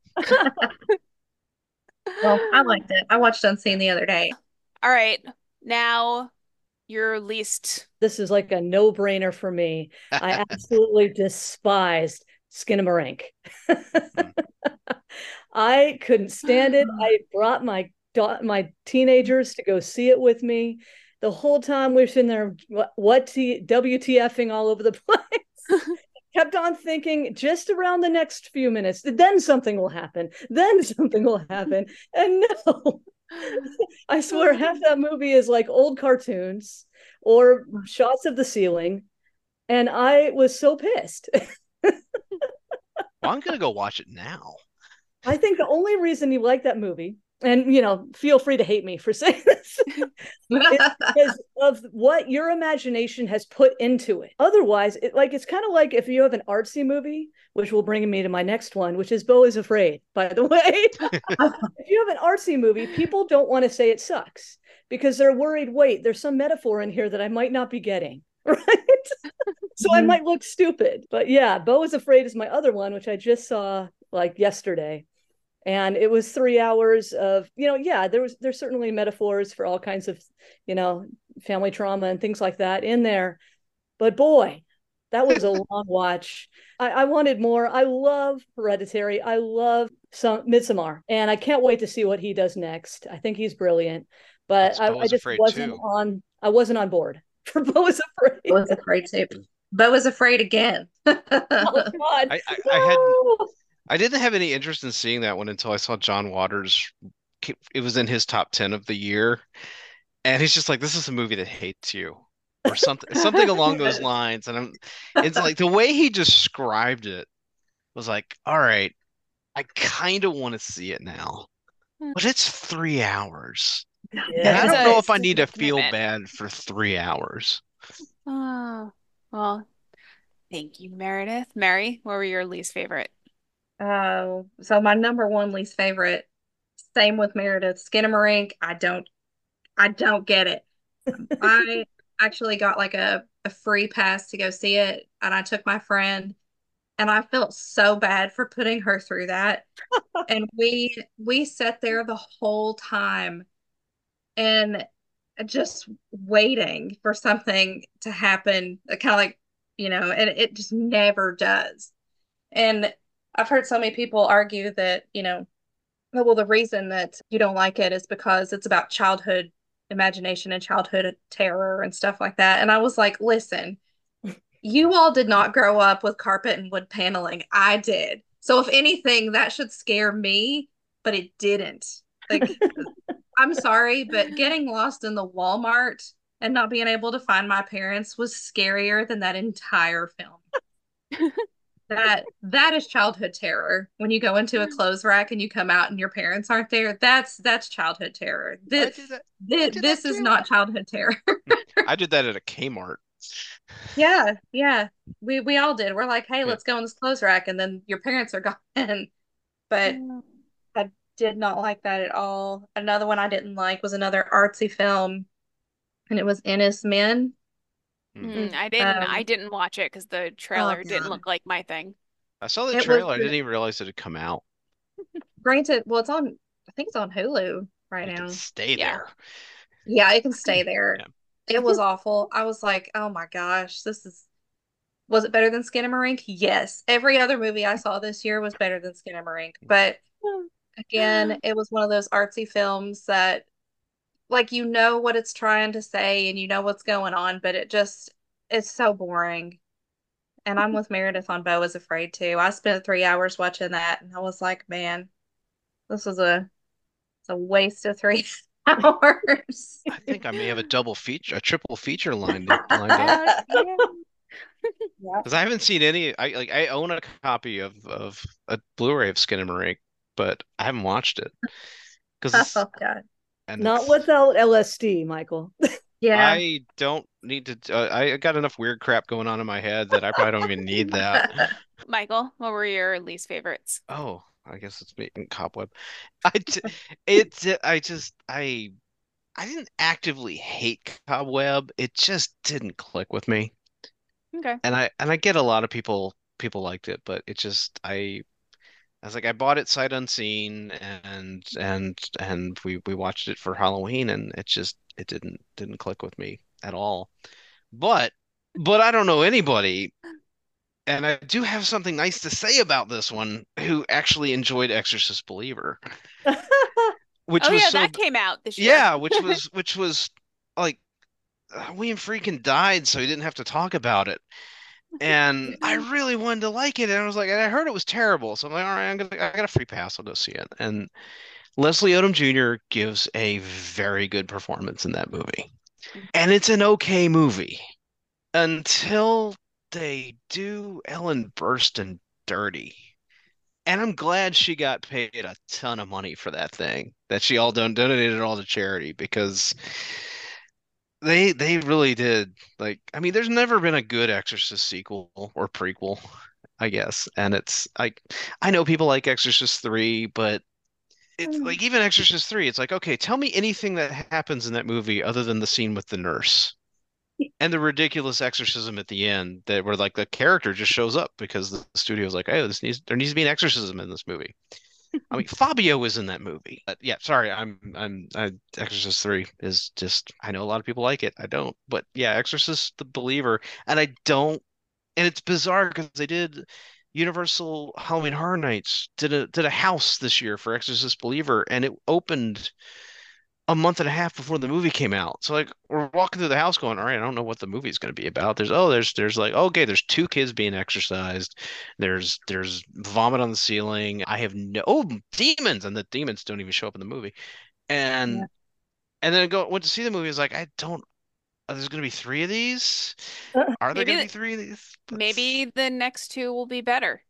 S3: Well, I liked it. I watched Unseen the other day.
S1: All right. Now, your least.
S2: This is like a no-brainer for me. I absolutely despised Skinamarink. I couldn't stand it. I brought my my teenagers to go see it with me. The whole time we were sitting there, what, what t, WTFing all over the place. Kept on thinking just around the next few minutes, then something will happen. Then something will happen. And no, I swear half that movie is like old cartoons or shots of the ceiling. And I was so pissed.
S4: Well, I'm gonna go watch it now.
S2: I think the only reason you like that movie, and you know, feel free to hate me for saying this, is because of what your imagination has put into it. Otherwise, it like it's kind of like if you have an artsy movie, which will bring me to my next one, which is Beau is Afraid, by the way. If you have an artsy movie, people don't want to say it sucks because they're worried, wait, there's some metaphor in here that I might not be getting. Right. So I might look stupid. But yeah, Beau is Afraid is my other one, which I just saw like yesterday. And it was three hours of, you know, yeah, there was there's certainly metaphors for all kinds of, you know, family trauma and things like that in there. But boy, that was a long watch. I, I wanted more. I love Hereditary. I love some Midsommar, and I can't wait to see what he does next. I think he's brilliant, but
S4: That's
S2: I,
S4: Beau
S2: I
S4: is
S2: just
S4: Afraid
S2: wasn't
S4: too.
S2: on. I wasn't on board for Beau is Afraid.
S3: I was afraid too. Beau was afraid again.
S2: Oh God,
S4: I, I, I had
S2: no!
S4: I didn't have any interest in seeing that one until I saw John Waters. It was in his top ten of the year, and he's just like, "This is a movie that hates you," or something, something along those
S3: Yes.
S4: lines. And I'm, it's like the way he described it was like, "All right, I kind of want to see it now, but it's three hours, and
S1: That
S4: I
S1: is
S2: Yeah.
S4: don't know
S1: a
S4: if I need to
S1: significant
S4: feel
S1: commitment.
S4: bad for three hours."
S1: Oh, well, thank you, Meredith. Mary, what were your least favorite?
S3: Oh, so my number one least favorite, same with Meredith, Skinamarink. I don't, I don't get it. I actually got like a, a free pass to go see it, and I took my friend, and I felt so bad for putting her through that. And we we sat there the whole time and just waiting for something to happen, kind of like, you know, and it just never does. And I've heard so many people argue that, you know, oh, well, the reason that you don't like it is because it's about childhood imagination and childhood terror and stuff like that. And I was like, listen, you all did not grow up with carpet and wood paneling. I did. So if anything, that should scare me, but it didn't. Like, I'm sorry, but getting lost in the Walmart and not being able to find my parents was scarier than that entire film. That that is childhood terror. When you go into a clothes rack and you come out and your parents aren't there, that's that's childhood terror.
S4: I
S3: This
S4: did that. I
S3: this,
S4: did that
S3: this is
S4: too.
S3: not childhood terror.
S4: I did that at a Kmart.
S3: Yeah, yeah. We we all did. We're like, hey,
S4: Yeah.
S3: let's go in this clothes rack, and then your parents are gone. But
S1: Mm.
S3: I did not like that at all. Another one I didn't like was another artsy film, and it was Ennis Men.
S4: Hmm.
S1: Mm, I didn't I
S3: Um,
S1: didn't watch it because the
S3: oh
S1: trailer didn't
S3: God.
S1: look like my thing.
S4: I saw the
S3: It was
S4: trailer. I didn't even realize it had come out.
S3: granted, well, it's on, I think it's on Hulu right
S4: It can
S3: now.
S4: stay
S1: Yeah.
S4: there.
S3: Yeah, it can stay there.
S4: Yeah.
S3: It was awful. I was like, oh my gosh, this is, was it better than Skinamarink? Yes. Every other movie I saw this year was better than Skinamarink. But again, it was one of those artsy films that, like, you know what it's trying to say and you know what's going on, but it just, it's so boring. And I'm with Meredith on Beau is Afraid too. I spent three hours watching that and I was like, man, this was a, it's a waste of three hours.
S4: I think I may have a double feature, a triple feature lined lined up.
S1: Yeah, yeah.
S3: Yeah.
S4: Because I haven't seen any. I like I own a copy of of a Blu-ray of Skinamarink, but I haven't watched it because it's
S3: Oh God.
S4: and
S2: Not
S4: it's.
S2: without L S D, Michael.
S3: Yeah.
S4: I don't need to. Uh, I got enough weird crap going on in my head that I probably don't even need that.
S1: Michael, what were your least favorites?
S4: Oh, I guess it's making Cobweb. I j- it. I just I I didn't actively hate Cobweb. It just didn't click with me.
S1: Okay.
S4: And I and I get a lot of people people liked it, but it just I I was like I bought it sight unseen and and and we we watched it for Halloween and it just it didn't didn't click with me at all. But but I don't know anybody and I do have something nice to say about this one who actually enjoyed Exorcist Believer, which
S1: Oh
S4: was
S1: yeah,
S4: so
S1: that came out this year.
S4: yeah, which was which was like uh, William Freakin died so he didn't have to talk about it. And I really wanted to like it, and I was like, and I heard it was terrible, so I'm like, all right, I'm gonna, I got a free pass, I'll go see it. And Leslie Odom Junior gives a very good performance in that movie, and it's an okay movie until they do Ellen Burstyn dirty. And I'm glad she got paid a ton of money for that thing, that she all done donated it all to charity because they they really did. Like, I mean, there's never been a good Exorcist sequel or prequel, I guess. And it's like I know people like Exorcist three, but it's like even Exorcist three, it's like, okay, tell me anything that happens in that movie other than the scene with the nurse and the ridiculous exorcism at the end that where like the character just shows up because the studio's like, oh, this needs there needs to be an exorcism in this movie. I mean, Fabio was in that movie. But yeah, sorry, I'm I'm I, Exorcist three is just I know a lot of people like it. I don't. But yeah, Exorcist the Believer, and I don't and it's bizarre because they did Universal Halloween Horror Nights did a did a house this year for Exorcist Believer, and it opened a month and a half before the movie came out. So like we're walking through the house going, all right, I don't know what the movie's going to be about. There's oh, there's there's like okay, there's two kids being exorcised. There's there's vomit on the ceiling. I have no oh, demons, and the demons don't even show up in the movie.
S3: Yeah.
S4: And and then I go went to see the movie. I was like, I don't. Oh, there's going to be three of these. Are there
S1: Maybe
S4: going to be
S1: th-
S4: three of these? But
S1: maybe the next two will be better.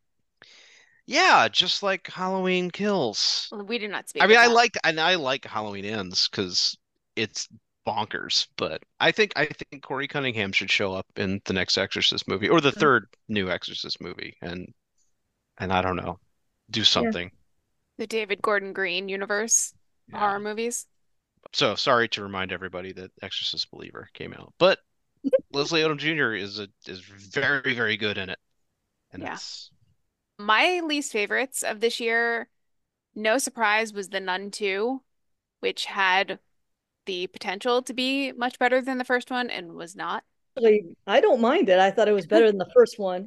S4: yeah, just like Halloween Kills.
S1: Well, we did not
S4: I
S1: speak
S4: mean,
S1: of
S4: I
S1: that.
S4: like and I like Halloween Ends because it's bonkers. But I think I think Corey Cunningham should show up in the next Exorcist movie or the third new Exorcist movie, and and I don't know, do
S3: Yeah.
S4: something.
S1: The David Gordon Green universe
S4: Yeah.
S1: horror movies.
S4: So sorry to remind everybody that Exorcist Believer came out, but Leslie Odom Junior is a is very very good in it, and
S1: Yeah.
S4: it's
S1: My least favorites of this year, no surprise, was The Nun two, which had the potential to be much better than the first one and was not.
S2: Actually, I don't mind it. I thought it was better than the first one.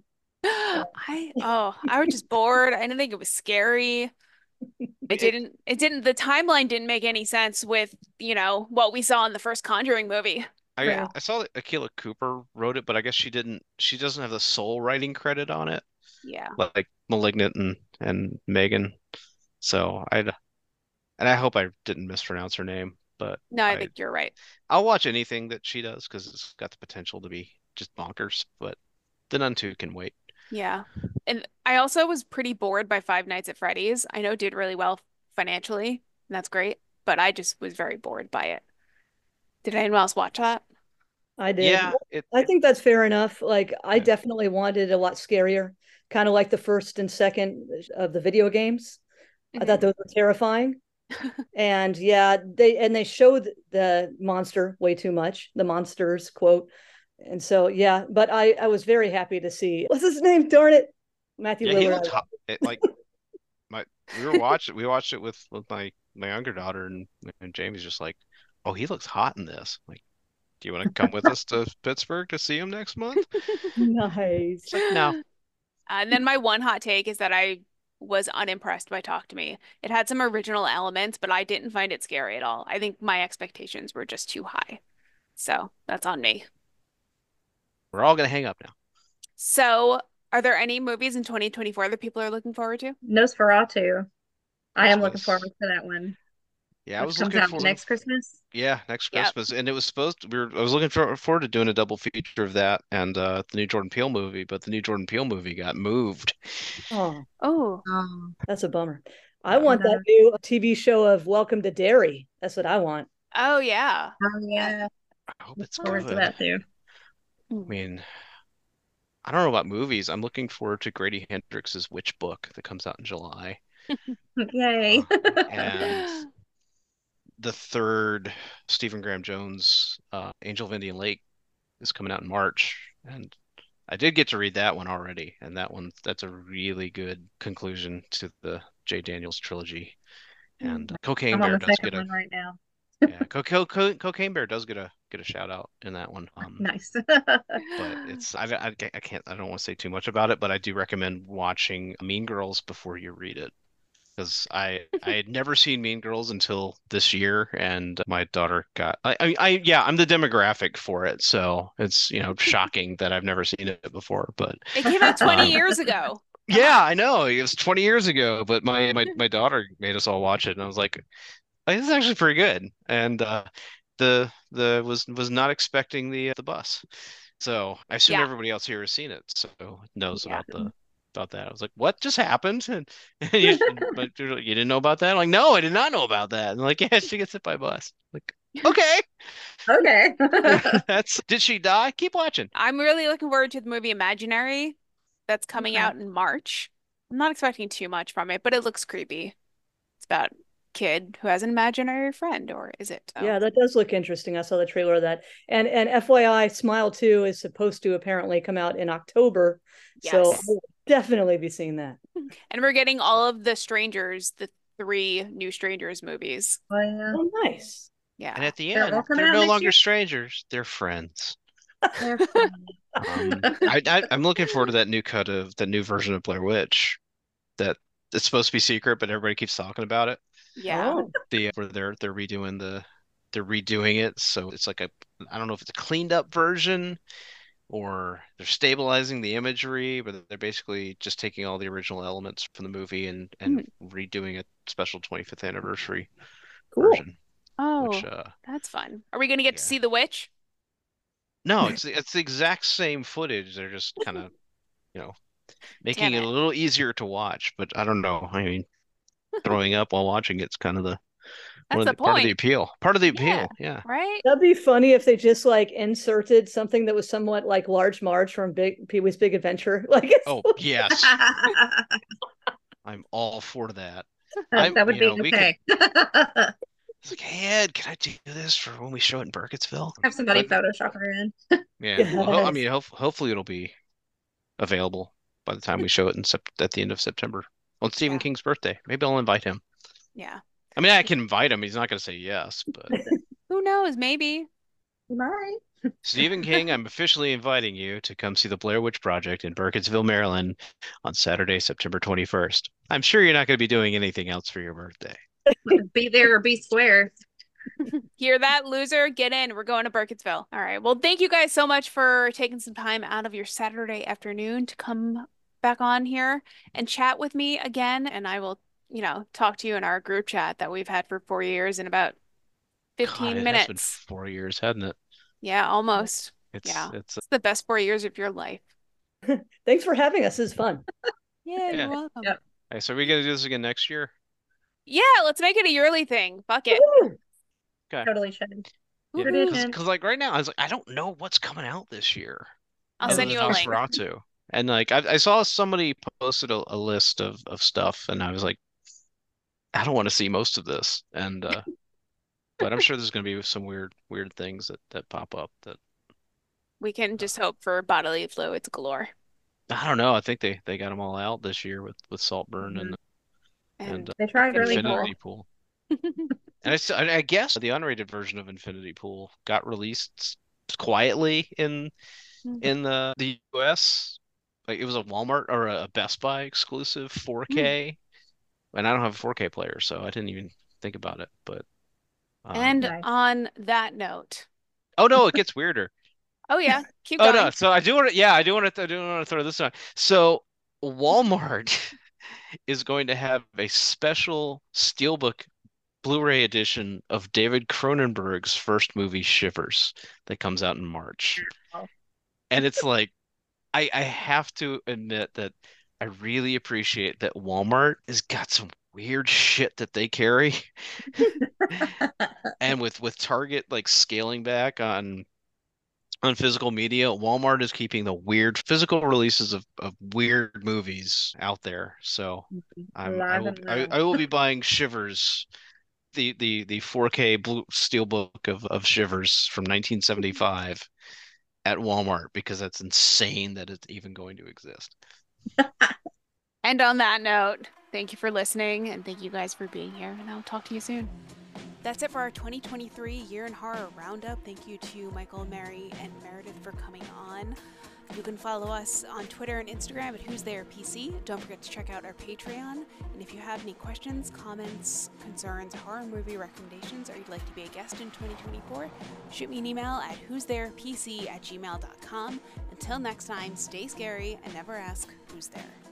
S1: I oh, I was just bored. I didn't think it was scary. It
S4: it,
S1: didn't it didn't the timeline didn't make any sense with, you know, what we saw in the first Conjuring movie.
S4: I
S3: Yeah.
S4: I saw that Akila Cooper wrote it, but I guess she didn't. She doesn't have the sole writing credit on it,
S1: Yeah.
S4: like Malignant and and Megan. So I'd and I hope I didn't mispronounce her name, but
S1: No, I
S4: I
S1: think you're right.
S4: I'll watch anything that she does because it's got the potential to be just bonkers. But The Nun two can wait.
S1: Yeah. And I also was pretty bored by Five Nights at Freddy's. I know it did really well financially, and that's great, but I just was very bored by it. Did anyone else watch that?
S2: I did.
S4: Yeah, it,
S2: I
S4: it
S2: think that's fair enough. Like I
S4: yeah.
S2: definitely wanted a lot scarier, kind of like the first and second of the video games. I thought
S1: Mhm.
S2: those were terrifying. And yeah, they and they showed the monster way too much, the monsters quote. And so, yeah, but I, I was very happy to see, what's his name? Darn it. Matthew
S4: Yeah, he
S2: Lillard.
S4: looked hot. It, like my we were watching we watched it with with my my younger daughter, and and Jamie's just like, oh, he looks hot in this. Like, do you want to come with us to Pittsburgh to see him next month?
S2: Nice.
S4: It's like, no.
S1: And then my one hot take is that I was unimpressed by Talk to Me. It had some original elements, but I didn't find it scary at all. I think my expectations were just too high. So that's on me.
S4: We're all gonna hang up now.
S1: So, are there any movies in twenty twenty-four that people are looking forward to?
S3: Nosferatu. I am looking
S4: Christmas.
S3: forward to that one,
S4: Yeah, I
S3: which
S4: was
S3: comes
S4: looking
S3: out
S4: for
S3: next Christmas.
S4: yeah, next
S1: Yep.
S4: Christmas, and it was supposed to, we were I was looking for, forward to doing a double feature of that and uh the new Jordan Peele movie, but the new Jordan Peele movie got moved.
S2: Oh,
S1: Oh,
S3: Oh,
S2: that's a bummer. I
S4: Yeah.
S2: want that new T V show of Welcome to Derry. That's what I want.
S1: oh yeah.
S3: oh yeah.
S4: I hope
S3: Look
S4: it's
S3: forward to
S4: good.
S3: that too.
S4: I mean, I don't know about movies. I'm looking forward to Grady Hendrix's Witch Book that comes out in July.
S3: Yay.
S4: Uh, and the third Stephen Graham Jones uh, Angel of Indian Lake is coming out in March, and I did get to read that one already, and that one that's a really good conclusion to the Jay Daniels trilogy. And uh, Cocaine
S3: I'm on
S4: Bear
S3: the
S4: does
S3: second
S4: get a
S3: one right now.
S4: yeah, Co Co Co Cocaine Bear does get a get a shout out in that one. Um,
S3: Nice.
S4: but it's I, I I can't I don't want to say too much about it, but I do recommend watching Mean Girls before you read it. Because I I had never seen Mean Girls until this year, and my daughter got I, I I yeah I'm the demographic for it, so it's you know shocking that I've never seen it before. But
S1: It came out twenty
S4: um,
S1: years ago. Come
S4: yeah,
S1: on.
S4: I know it was twenty years ago, but my my my daughter made us all watch it, and I was like, "Hey, this is actually pretty good, and uh, the the was was not expecting the uh, the bus, so I assume
S1: Yeah.
S4: everybody else here has seen it, so knows
S1: Yeah.
S4: about the about that. I was like, "What just happened?" And, and you, but you're like, you didn't know about that? I'm like, no, I did not know about that. And like, yeah, she gets hit by a bus. Like, okay,
S3: Okay.
S4: that's did she die? Keep watching.
S1: I'm really looking forward to the movie Imaginary that's coming
S3: Okay.
S1: out in March. I'm not expecting too much from it, but it looks creepy. It's about a kid who has an imaginary friend, or is it? Oh,
S2: Yeah, that does look interesting. I saw the trailer of that. And and F Y I, Smile two is supposed to apparently come out in October. So I
S1: yes.
S2: will definitely be seeing that.
S1: And we're getting all of the Strangers, the three new Strangers movies.
S3: Oh yeah.
S2: Oh, nice.
S1: Yeah.
S4: And at the
S3: They're all
S4: end,
S3: coming
S4: they're
S3: out
S4: no
S3: next
S4: longer
S3: year?
S4: strangers; they're friends.
S3: They're fun.
S4: Um, I, I I'm looking forward to that new cut of the new version of Blair Witch that it's supposed to be secret, but everybody keeps talking about it.
S1: Yeah.
S2: Oh,
S4: The where they're they're redoing the they're redoing it, so it's like a I don't know if it's a cleaned up version or they're stabilizing the imagery, but they're basically just taking all the original elements from the movie and and redoing a special twenty-fifth anniversary
S2: cool.
S4: version,
S1: Oh,
S4: which uh
S1: that's fun. Are we gonna get to
S4: yeah.
S1: see the witch?
S4: No, it's the- it's the exact same footage. They're just kind of, you know, making
S1: Damn
S4: it a
S1: it.
S4: little easier to watch, but I don't know. I mean, throwing up while watching it's kind of the
S1: That's
S4: one of
S1: the
S4: the part of the
S1: point,
S4: appeal. Part of the
S1: Yeah.
S4: appeal, yeah.
S1: right?
S2: That'd be funny if they just like inserted something that was somewhat like Large Marge from Big Pee-wee's Big Adventure. Like it's
S4: Oh, yes. I'm all for that.
S3: That
S4: I'm,
S3: that would
S4: you
S3: be
S4: know, we could
S3: okay.
S4: it's like, hey Ed, can I do this for when we show it in Burkittsville?
S3: Have somebody
S4: But
S3: Photoshop her in.
S4: yeah, well, ho I
S2: yes.
S4: mean, ho hopefully it'll be available by the time we show it in Sep at the end of September on Stephen
S1: Yeah.
S4: King's birthday. Maybe I'll invite him.
S1: Yeah.
S4: I mean, I can invite him. He's not going to say yes, but
S1: Who knows? Maybe.
S3: Right.
S4: Stephen King, I'm officially inviting you to come see the Blair Witch Project in Burkittsville, Maryland on Saturday, September twenty-first. I'm sure you're not going to be doing anything else for your birthday.
S3: Be there or be square.
S1: Hear that, loser? Get in. We're going to Burkittsville. All right. Well, thank you guys so much for taking some time out of your Saturday afternoon to come back on here and chat with me again. And I will, you know, talk to you in our group chat that we've had for four years in about
S4: God,
S1: fifteen
S4: it has been
S1: minutes.
S4: four years, hasn't it?
S1: Yeah, almost.
S4: It's
S1: Yeah.
S4: it's
S1: It's the best four years of your life.
S2: Thanks for having us. This is fun.
S1: Yeah,
S4: Yeah.
S1: you're welcome.
S3: Yep.
S4: Hey, so are we gonna do this again next year?
S1: Yeah, let's make it a yearly thing. Fuck it.
S2: Woo!
S4: Okay.
S3: Totally should.
S4: Yeah,
S1: Woohoo.
S3: Tradition.
S4: because like right now, I was like, I don't know what's coming out this year
S1: I'll
S4: other
S1: send
S4: than
S1: you a link.
S4: Nosferatu. And like I, I saw somebody posted a, a list of of stuff, and I was like, I don't want to see most of this. And uh, but I'm sure there's gonna be some weird weird things that that pop up that
S1: We can just hope for bodily fluids galore.
S4: I don't know. I think they they got them all out this year with with Saltburn
S3: Mhm.
S4: and
S1: And
S4: and uh,
S3: They tried really
S1: Infinity
S3: hard.
S4: Infinity Pool. And I, s- I I guess the unrated version of Infinity Pool got released quietly in
S1: Mm.
S4: in the the U S. Like it was a Walmart or a Best Buy exclusive
S1: Mm.
S4: four K, and I don't have a four K player, so I didn't even think about it. But um,
S1: And
S3: Nice.
S1: on that note,
S4: oh no, it gets weirder.
S1: oh yeah, keep
S4: Oh no,
S1: going.
S4: so I do want to, yeah, I do want to, I do want to throw this on. So Walmart is going to have a special Steelbook Blu-ray edition of David Cronenberg's first movie, Shivers, that comes out in March.
S3: Wow.
S4: And it's like, I, I have to admit that I really appreciate that Walmart has got some weird shit that they carry. And with with Target like scaling back on on physical media, Walmart is keeping the weird physical releases of, of weird movies out there. So I'm I
S3: Alive
S4: will
S3: and
S4: I,
S3: well.
S4: I will be buying Shivers, the the the four K blue steelbook of of Shivers from nineteen seventy-five at Walmart because that's insane that it's even going to exist.
S1: And on that note, thank you for listening and thank you guys for being here, and I'll talk to you soon. That's it for our twenty twenty-three Year in Horror Roundup. Thank you to Michael, Mary, and Meredith for coming on. You can follow us on Twitter and Instagram at Who's There P C. Don't forget to check out our Patreon. And if you have any questions, comments, concerns, horror movie recommendations, or you'd like to be a guest in twenty twenty-four, shoot me an email at who's there p c at gmail dot com. Until next time, stay scary and never ask who's there.